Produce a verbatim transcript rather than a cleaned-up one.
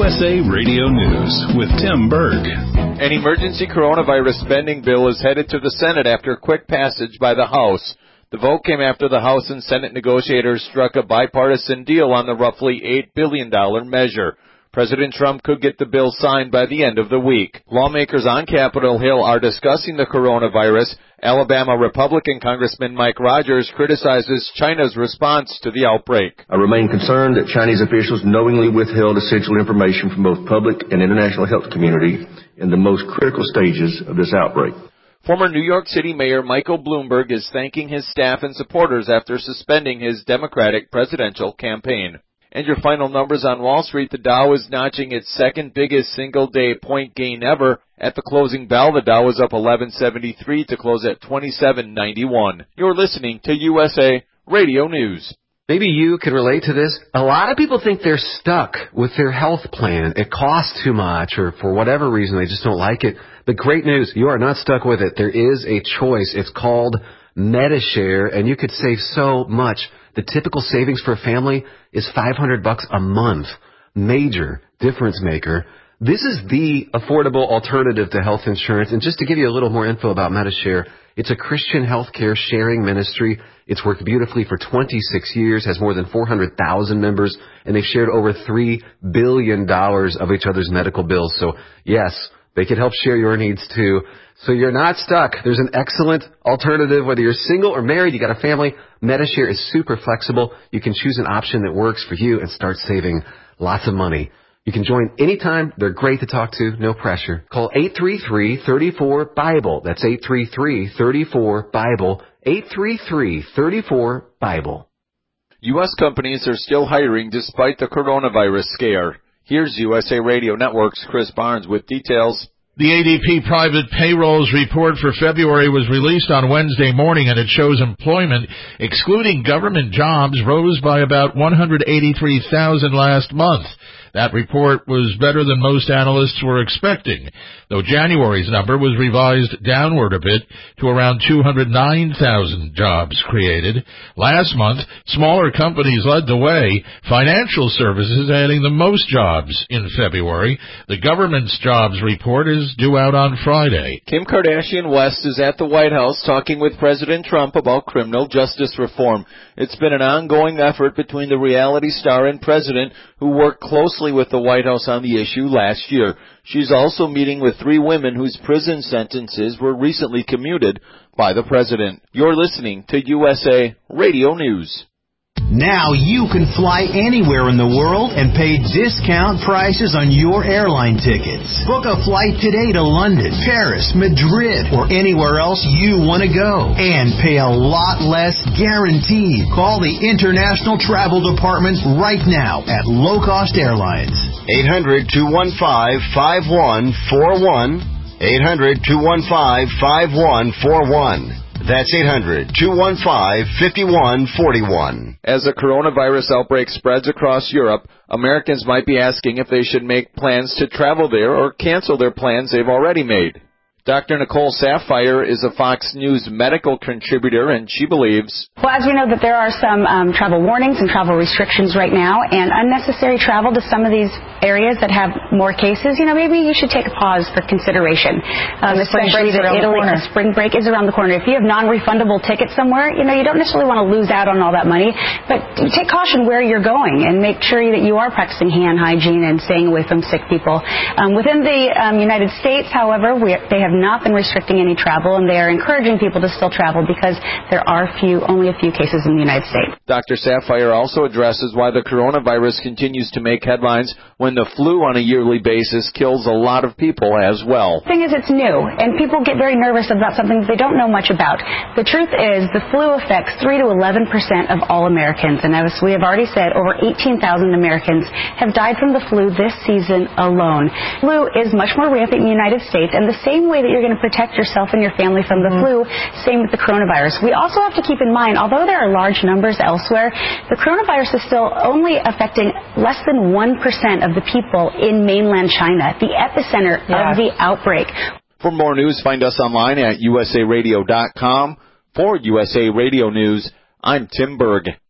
S A Radio News with Tim Berg. An emergency coronavirus spending bill is headed to the Senate after quick passage by the House. The vote came after the House and Senate negotiators struck a bipartisan deal on the roughly eight billion dollars measure. President Trump could get the bill signed by the end of the week. Lawmakers on Capitol Hill are discussing the coronavirus. Alabama Republican Congressman Mike Rogers criticizes China's response to the outbreak. I remain concerned that Chinese officials knowingly withheld essential information from both public and international health community in the most critical stages of this outbreak. Former New York City Mayor Michael Bloomberg is thanking his staff and supporters after suspending his Democratic presidential campaign. And your final numbers on Wall Street, the Dow is notching its second biggest single-day point gain ever. At the closing bell, the Dow was up eleven seventy-three to close at twenty-seven ninety-one. You're listening to U S A Radio News. Maybe you can relate to this. A lot of people think they're stuck with their health plan. It costs too much, or for whatever reason, they just don't like it. But great news, you are not stuck with it. There is a choice. It's called Medi-Share, and you could save so much. The typical savings for a family is five hundred bucks a month. Major difference maker. This is the affordable alternative to health insurance. And just to give you a little more info about Medi-Share, it's a Christian healthcare sharing ministry. It's worked beautifully for twenty-six years, has more than four hundred thousand members, and they've shared over three billion dollars of each other's medical bills. So, yes, they can help share your needs, too. So you're not stuck. There's an excellent alternative. Whether you're single or married, you got a family, Medi-Share is super flexible. You can choose an option that works for you and start saving lots of money. You can join anytime. They're great to talk to. No pressure. Call eight three three, three four, BIBLE. That's eight three three, three four, BIBLE. eight three three, three four, BIBLE. U S companies are still hiring despite the coronavirus scare. Here's U S A Radio Network's Chris Barnes with details. The A D P Private Payrolls Report for February was released on Wednesday morning, and it shows employment, excluding government jobs, rose by about one hundred eighty-three thousand last month. That report was better than most analysts were expecting, though January's number was revised downward a bit to around two hundred nine thousand jobs created. Last month, smaller companies led the way, financial services adding the most jobs in February. The government's jobs report is due out on Friday. Kim Kardashian West is at the White House talking with President Trump about criminal justice reform. It's been an ongoing effort between the reality star and president, who worked closely with the White House on the issue last year. She's also meeting with three women whose prison sentences were recently commuted by the president. You're listening to U S A Radio News. Now you can fly anywhere in the world and pay discount prices on your airline tickets. Book a flight today to London, Paris, Madrid, or anywhere else you want to go. And pay a lot less guaranteed. Call the International Travel Department right now at Low Cost Airlines. eight hundred, two one five, five one four one. eight hundred, two one five, five one four one. That's eight hundred, two one five, five one four one. As the coronavirus outbreak spreads across Europe, Americans might be asking if they should make plans to travel there or cancel their plans they've already made. Doctor Nicole Saphier is a Fox News medical contributor, and she believes, well, as we know that there are some um, travel warnings and travel restrictions right now, and unnecessary travel to some of these areas that have more cases, you know, maybe you should take a pause for consideration. Um, especially that Italy, a spring break is around the corner. If you have non-refundable tickets somewhere, you know, you don't necessarily want to lose out on all that money, but take caution where you're going and make sure that you are practicing hand hygiene and staying away from sick people. Um, within the um, United States, however, we, they have not been restricting any travel, and they are encouraging people to still travel because there are few, only a few cases in the United States. Doctor Saphier also addresses why the coronavirus continues to make headlines when the flu on a yearly basis kills a lot of people as well. The thing is, it's new, and people get very nervous about something that they don't know much about. The truth is, the flu affects three to eleven percent of all Americans, and as we have already said, over eighteen thousand Americans have died from the flu this season alone. Flu is much more rampant in the United States, and the same way that you're going to protect yourself and your family from the mm-hmm. flu, same with the coronavirus. We also have to keep in mind, although there are large numbers elsewhere, the coronavirus is still only affecting less than one percent of the people in mainland China, the epicenter yeah. of the outbreak. For more news, find us online at U S A radio dot com. For U S A Radio News, I'm Tim Berg.